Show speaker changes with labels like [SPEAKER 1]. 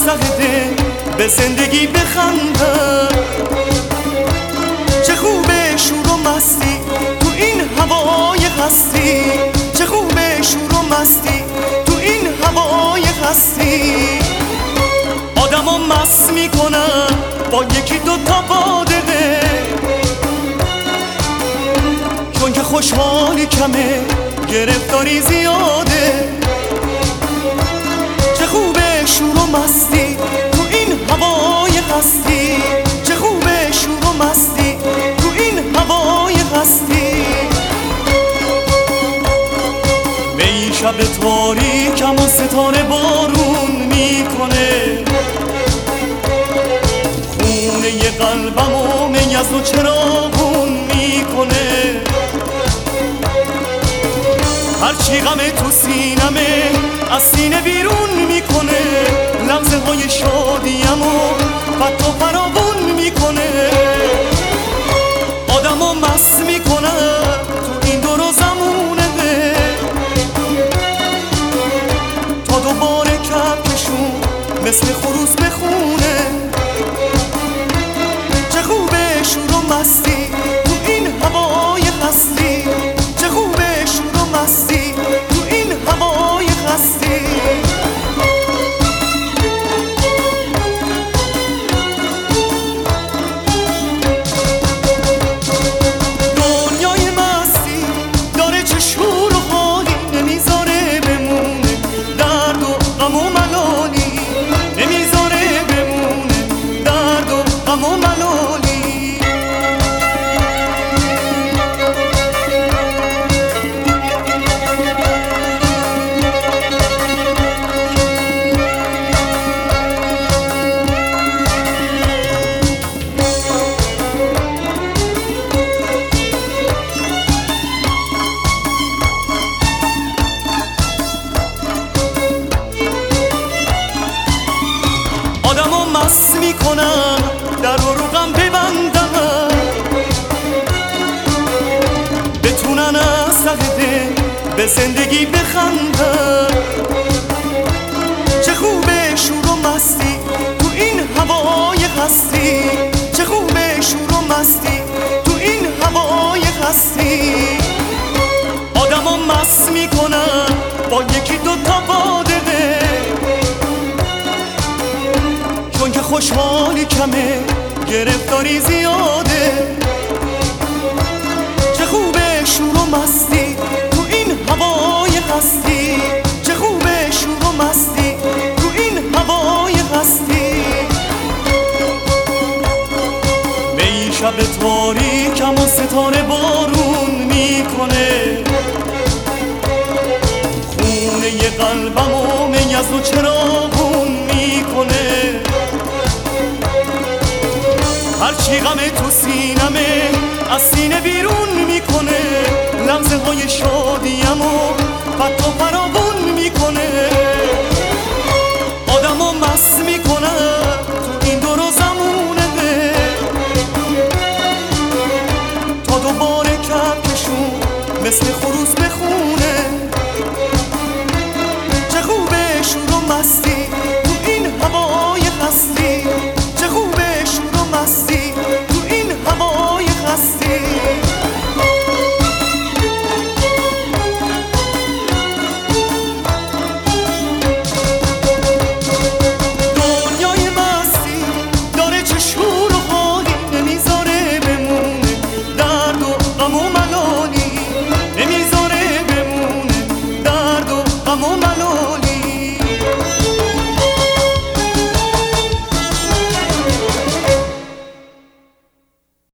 [SPEAKER 1] زهده به زندگی بخندم. چه خوبه شور و مستی تو این هوای هستی، چه خوبه شور و مستی تو این هوای هستی. آدمو مست میکنن با یکی دوتا بادقه، چون که خوشحالی کمه گرفتاری زیاده. چه خوبه شور و مستی تو این هوای هستی، چه خوبه شور و مستی تو این هوای هستی. می شب تاریکم و ستاره بارون میکنه، خونه قلبم و میز و چراغون میکنه. هرچی غمه تو سینمه از سینه بیرون میکنه، لحظه های شادیم و پت و فراوون میکنه. آدمو مست میکنه تو این دور و زمونه، تا دوباره کفشون مثل خروس بخونه. چه خوبه شور و مستی تو این هوای هستی، چه خوبه شور و مستی تو این هوای هستی. دنیای مستی داره چه شور و حالی، نمیذاره بمونه درد و غم و ملالی، نمیذاره بمونه درد و غم و ملالی. آدمو مست میکنم در رو غم ببندم، بتونن از زهده به زندگی بخندم. چه خوبه شور و مستی تو این هوای هستی، چه خوبه شور و مستی تو این هوای هستی. آدمو مست میکنم با یکی دوتا بادقه، چون که خوشحالی کمه گرفتاری زیاده. چه خوبه شور و مستی تو این هوای هستی، چه خوبه شور و مستی تو این هوای هستی. می شب تاریکم و ستاره بارون میکنه، خونه قلبم و میز و چراغون میکنه. هرچی غمه تو سینمه از سینه بیرون میکنه، لحظه های شادیم و